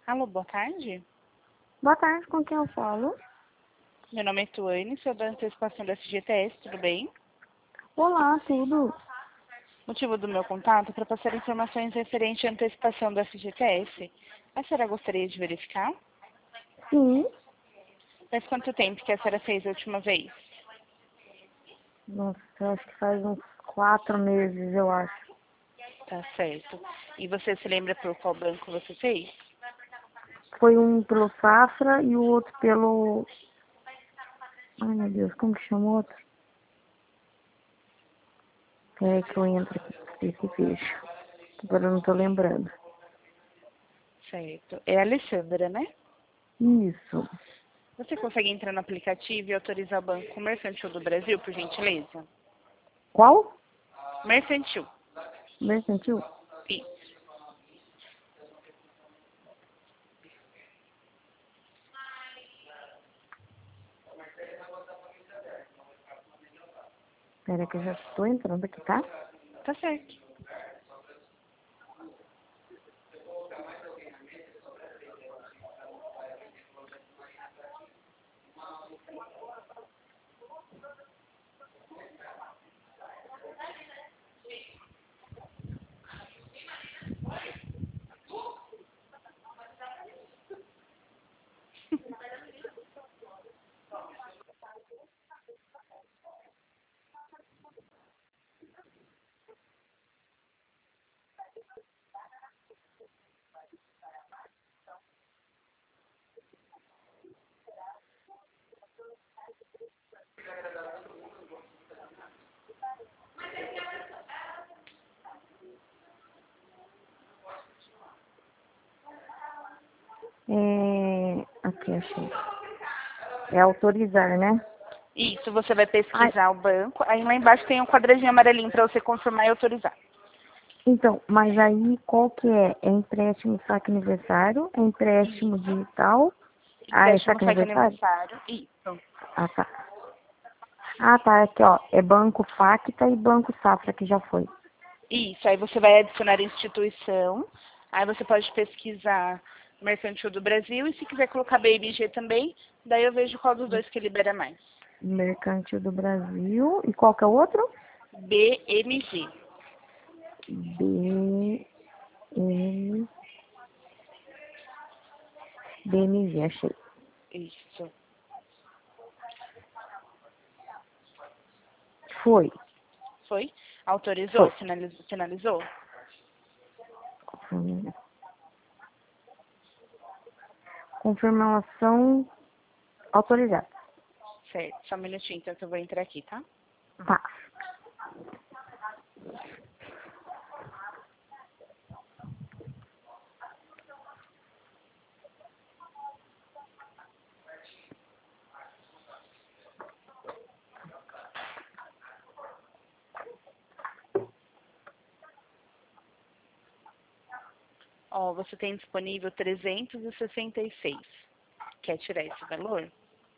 Alô, boa tarde. Boa tarde, com quem eu falo? Meu nome é Tuane, sou da antecipação da FGTS, tudo bem? Olá, tudo? Motivo do meu contato é para passar informações referentes à antecipação da FGTS. A senhora gostaria de verificar? Sim. Faz quanto tempo que a senhora fez a última vez? Nossa, acho que faz uns 4 meses, eu acho. Tá certo. E você se lembra por qual banco você fez? Foi um pelo Safra e o outro pelo... Ai, meu Deus, como que chama o outro? É que eu entro aqui e vejo. Agora eu não tô lembrando. Certo. É a Alessandra, né? Isso. Você consegue entrar no aplicativo e autorizar o Banco Mercantil do Brasil, por gentileza? Qual? Mercantil. Mercantil? Isso. Pera que eu já estou entrando aqui, tá? Tá certo. Aqui, achei. É autorizar, né? Isso, você vai Ai, pesquisar o banco. Aí lá embaixo tem um quadradinho amarelinho para você confirmar e autorizar. então, mas aí qual que é? É empréstimo saque aniversário? É empréstimo digital? Ah, é Empréstimo saque saque aniversário? aniversário. Isso. Ah, tá. Ah, tá. Aqui, ó. É Banco Facta e Banco Safra, que já foi. Isso. Aí você vai adicionar a instituição. Aí você pode pesquisar Mercantil do Brasil. E se quiser colocar BMG também, daí eu vejo qual dos dois que libera mais. Mercantil do Brasil. E qual que é o outro? BMG. B, M, BMG, achei. Isso. Foi. Foi? Autorizou? Foi. Finalizou? Confirmação autorizada. Certo. Só um minutinho, então, que eu vou entrar aqui, tá? Tá. Ó, você tem disponível 366. Quer tirar esse valor?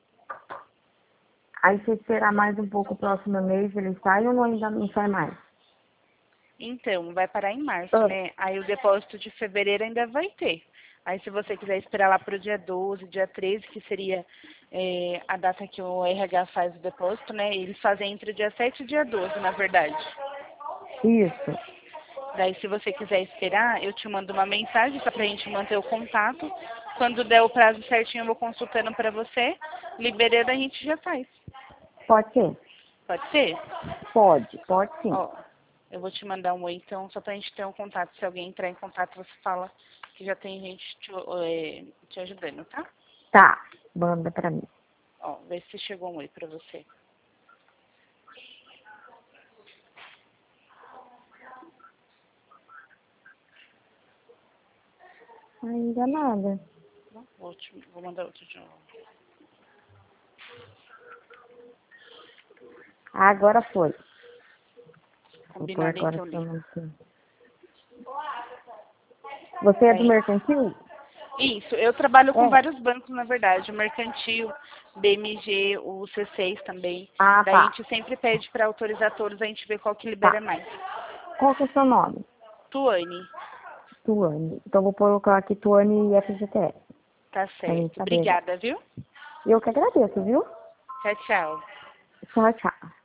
Aí se esperar mais um pouco o próximo mês, ele sai ou ainda não sai mais? Então, vai parar em março, Ah, né? Aí o depósito de fevereiro ainda vai ter. Aí se você quiser esperar lá para o dia 12, dia 13, que seria a data que o RH faz o depósito, né? Eles fazem entre o dia 7 e o dia 12, na verdade. isso. Daí se você quiser esperar, eu te mando uma mensagem só pra gente manter o contato. Quando der o prazo certinho, eu vou consultando para você. Liberando, a gente já faz. Pode ser? Pode ser? Pode sim. Ó, eu vou te mandar um oi, então, só pra gente ter um contato. Se alguém entrar em contato, você fala que já tem gente te ajudando, tá? Tá, manda pra mim. Ó, vê se chegou um oi pra você. Ainda nada. Vou mandar outro de novo. Agora foi. Vou pôr Combinado, agora então, seu Li. nome aqui. Você é do Daí, mercantil? isso, eu trabalho com É. vários bancos, na verdade. O Mercantil, BMG, o C6 também. Ah, Daí a tá. gente sempre pede pra autorizar todos, a gente vê qual que libera Tá. mais. Qual que é o seu nome? Tuane. Tuane. Então, vou colocar aqui Tuane e FGTS. Tá Pra gente certo. saber. Obrigada, viu? Eu que agradeço, viu? Tchau, tchau. Tchau, tchau.